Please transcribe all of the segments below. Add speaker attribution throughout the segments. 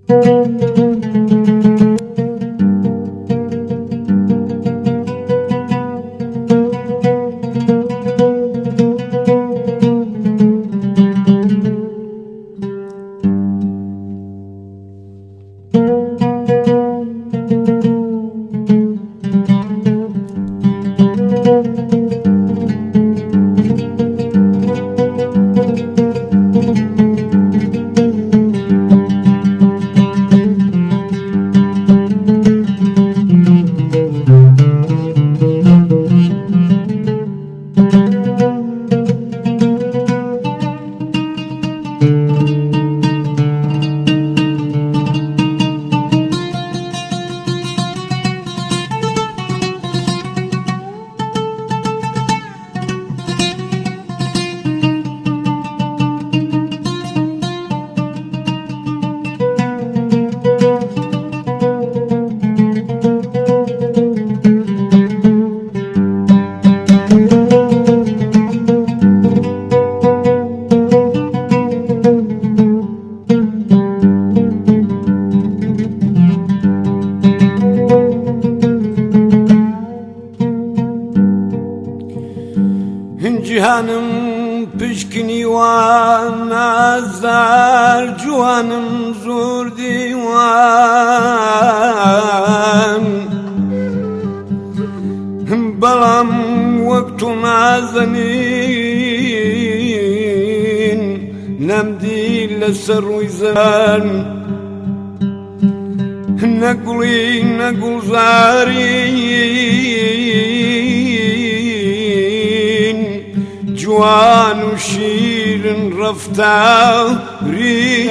Speaker 1: جیهانم پشکنی وان ئازار جوانم زۆر دیوان بەڵام وەک تۆ نازەنین نەمدی لەسەر ڕووی زەوان نەگوڵی نەگوڵزاری جوان و شیرن ڕەفتاری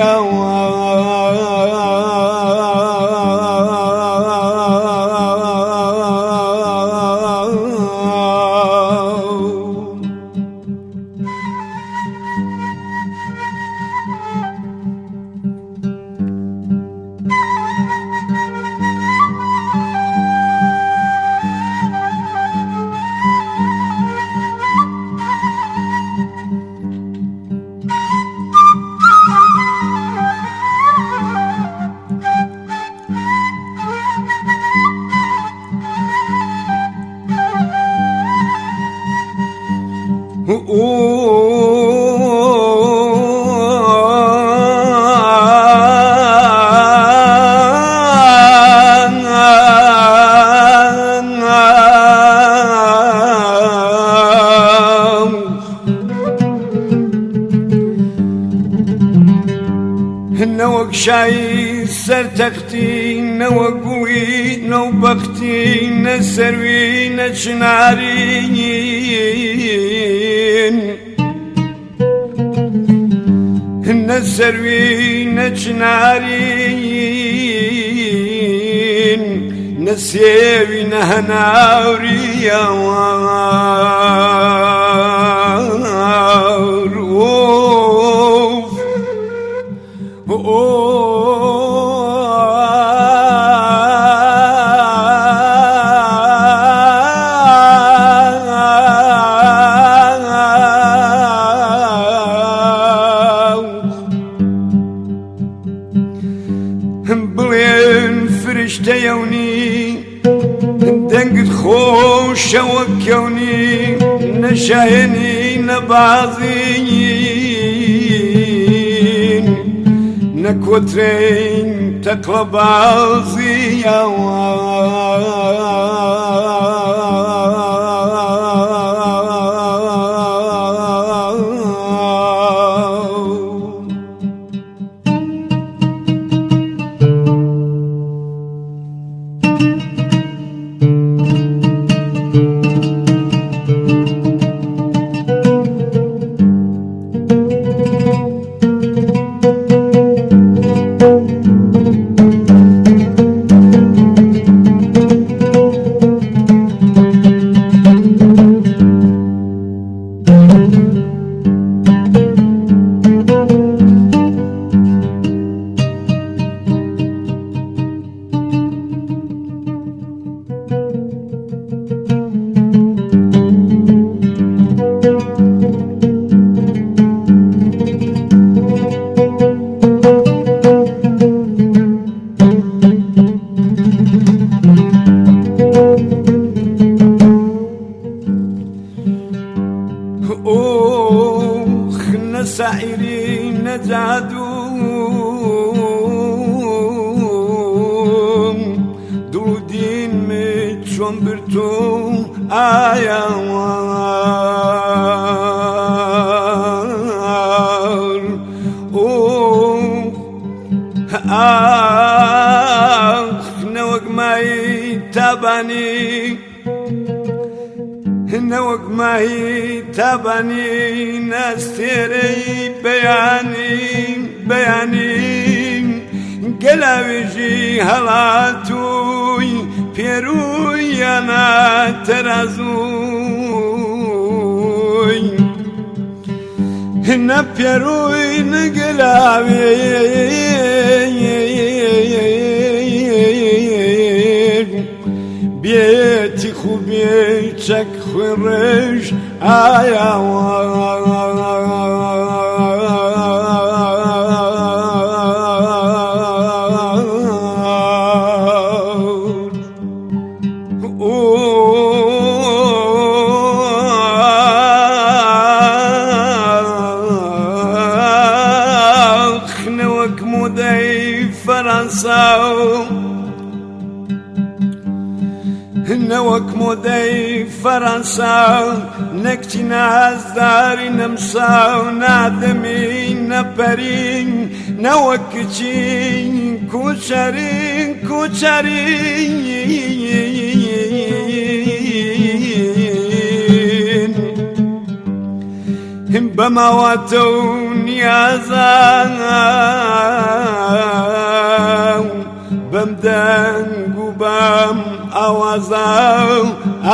Speaker 1: نەوەک شایی سەرتەختی نەوە گوڵی نەوبەختی نەسەروی نەچنارین نەسەروی نەچنارین نەسێوی نەهەناوری بڵێن فریشتەیەونی دەنگت خۆشەوە کەونی نەشایەنی نەبازین نەکۆترین تەقلە بازیەوە تو آیوار نوک مایی تبانی نوک مایی تبانی نستیری بیانی گلاویجی هلاتوی پیروی انا ترازوی نه پیروی نگلاوی بیتی خوبی چک خورش نوک مودی فرانسا نوک مودی فرانسا نکتی نازداری نمسا نادمی نپرین نوک چین کوچرین بمواتو نیازان بمدنگ و بم آوازم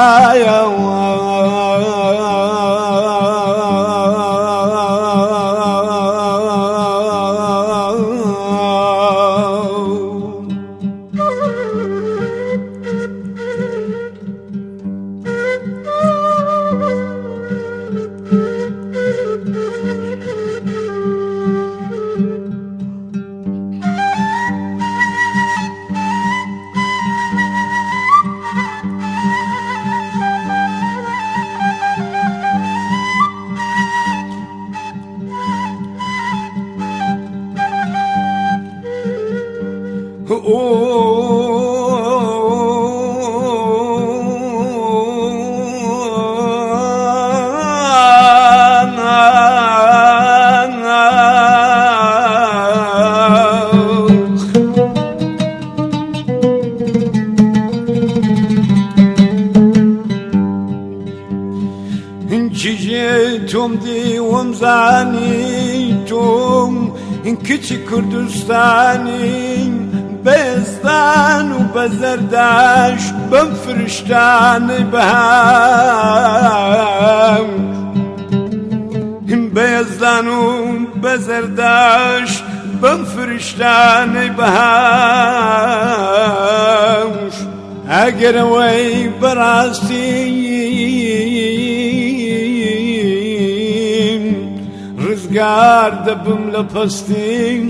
Speaker 1: توم دی ومزانی توم کچی کردستانی بزدان و بزرداش بم فرشتان بهم بزدان و بزرداش بم فرشتان بهم اگر وی براستی رزگار دبم لپستین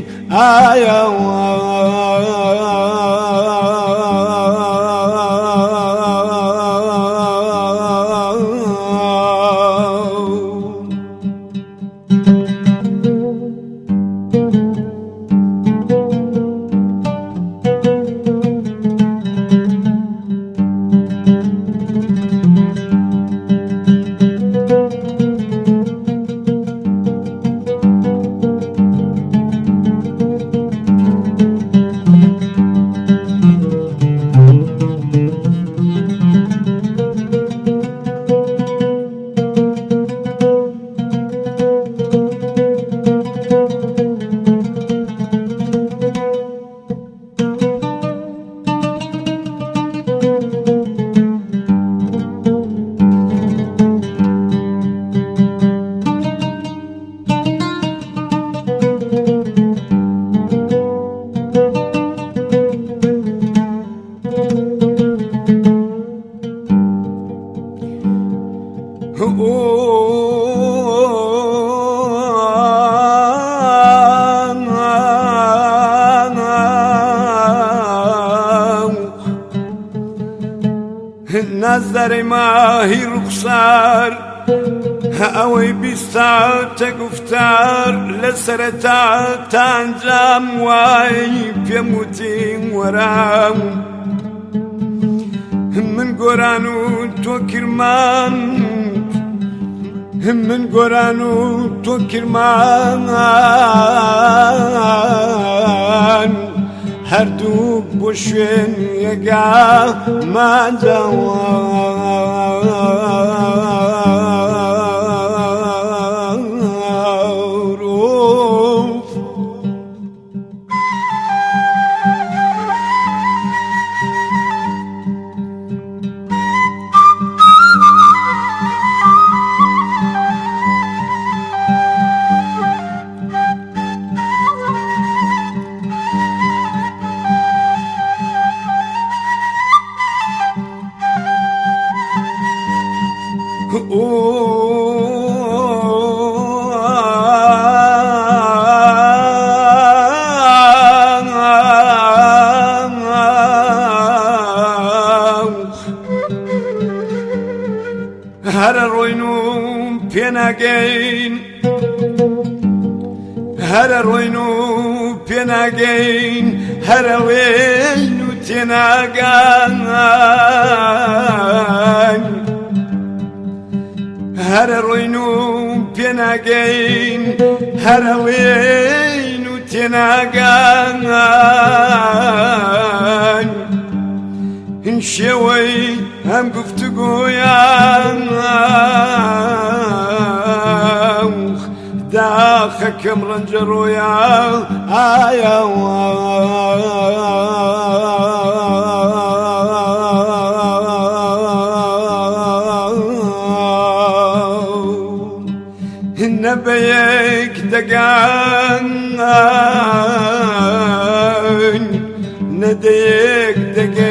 Speaker 1: نظر ماهی رخسار اوی بیستار تگفتار لسرتا تانجام وای پیموتیم ورام من گۆران و تۆ کرمان من گۆران و تۆ کرمان هەردووک بۆ شوێن یەکامانجاوە هەرە ڕۆین و پێناگەین هەرە ڕۆین و پێناگەین هەرە وێین و تێناگەین هەرە ڕۆین و پێناگەین هەرە وێین و تێناگەین هین شێوەی هەم گفتوگۆیان داخەکەم ڕەنجە ڕۆیە ئایا نەبەیەک دەگەن نەدەیەک دەگەن